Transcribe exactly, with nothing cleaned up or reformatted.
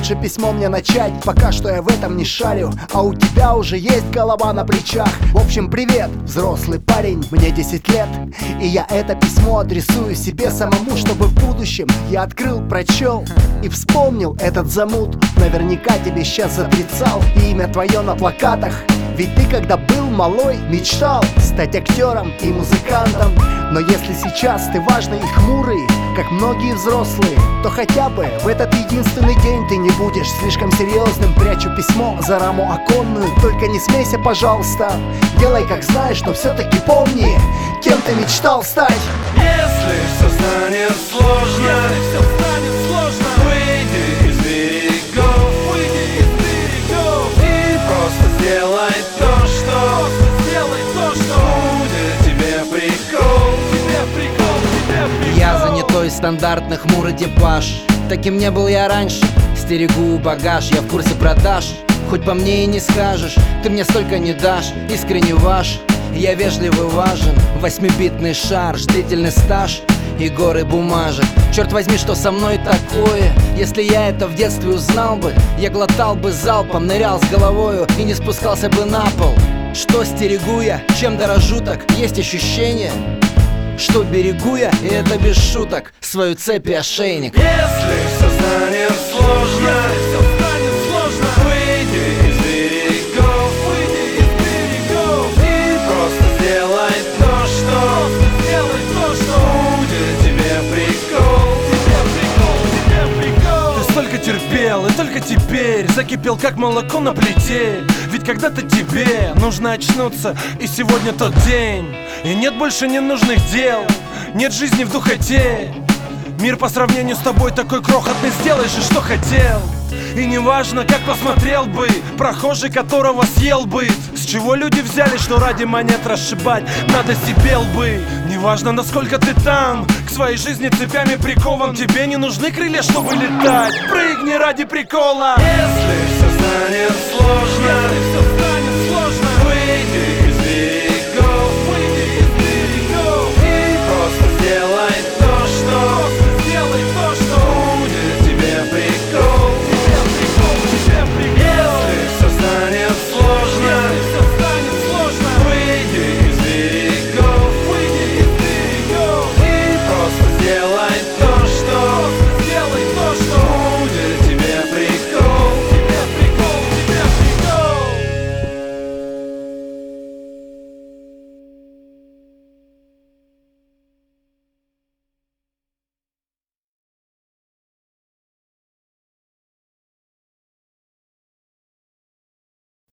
лучше письмо мне начать? Пока что я в этом не шарю, а у тебя уже есть голова на плечах. В общем, привет, взрослый парень, мне десять лет, и я это письмо адресую себе самому, чтобы в будущем я открыл, прочел и вспомнил этот замут. Наверняка тебе сейчас затрицал и имя твое на плакатах. Ведь ты, когда был малой, мечтал стать актером и музыкантом. Но если сейчас ты важный и хмурый, как многие взрослые, то хотя бы в этот единственный день ты не будешь слишком серьезным. Прячу письмо за раму оконную, только не смейся, пожалуйста. Делай как знаешь, но все-таки помни, кем ты мечтал стать. Если все станет сложно, если все станет сложно, выйди из берегов, выйди из берегов и просто сделай то, что, сделай то, что будет тебе прикол, тебе прикол, тебе прикол. Я занятой, стандартный хмурый типаж. Таким не был я раньше. Стерегу багаж, я в курсе продаж. Хоть по мне и не скажешь, ты мне столько не дашь. Искренне ваш, я вежливый, важен. Восьмибитный шар, длительный стаж и горы бумажек. Черт возьми, что со мной такое? Если я это в детстве узнал бы, я глотал бы залпом, нырял с головою и не спускался бы на пол. Что стерегу я, чем дорожу так? Есть ощущение, что берегу я, и это без шуток, свою цепь и ошейник. Если все станет сложно, если все станет сложно, выйди из берегов, выйди из берегов и просто сделай то, что, сделай то, что будет тебе прикол, тебе прикол, тебе прикол. Ты столько терпел, и только теперь закипел, как молоко на плите. Ведь когда-то тебе нужно очнуться, и сегодня тот день. И нет больше ненужных дел, нет жизни в духоте. Мир по сравнению с тобой такой крохотный, сделай же, что хотел. И неважно, как посмотрел бы прохожий, которого съел бы. С чего люди взяли, что ради монет расшибать надо себе лбы. Неважно, насколько ты там, к своей жизни цепями прикован. Тебе не нужны крылья, чтобы летать. Прыгни ради прикола. Если все станет сложно, если все